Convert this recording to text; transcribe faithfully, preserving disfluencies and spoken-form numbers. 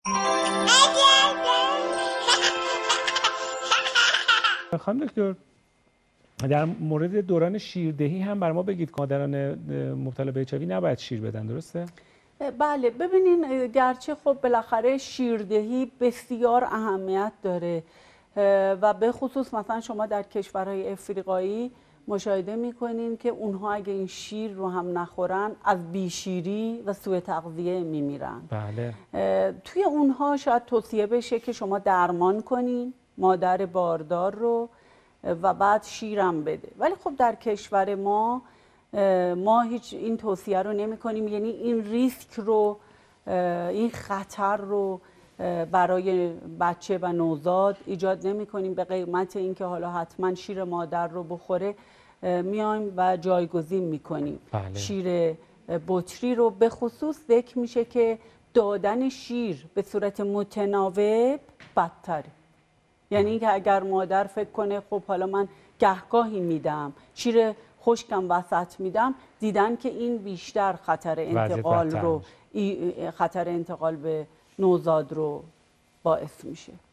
خانم دکتر، در مورد دوران شیردهی هم بر ما بگید که مادران مبتلا به اچ آی وی نباید شیر بدن، درسته؟ بله، ببینین گرچه خب بالاخره شیردهی بسیار اهمیت داره و به خصوص مثلا شما در کشورهای افریقایی مشاهده میکنین که اونها اگه این شیر رو هم نخورن از بیشیری و سوء تغذیه میمیرن. بله. توی اونها شاید توصیه بشه که شما درمان کنین مادر باردار رو و بعد شیرم بده، ولی خب در کشور ما ما هیچ این توصیه رو نمی کنیم، یعنی این ریسک رو، این خطر رو برای بچه و نوزاد ایجاد نمی کنیم به قیمت اینکه حالا حتما شیر مادر رو بخوره. میایم و جایگزین می کنیم. بله. شیر بطری رو به خصوص ذکر میشه که دادن شیر به صورت متناوب بدتره. یعنی اینکه اگر مادر فکر کنه خب حالا من گهگاهی میدم، شیر خشکم وسط میدم، دیدن که این بیشتر خطر انتقال رو خطر انتقال به نوزاد رو باعث میشه.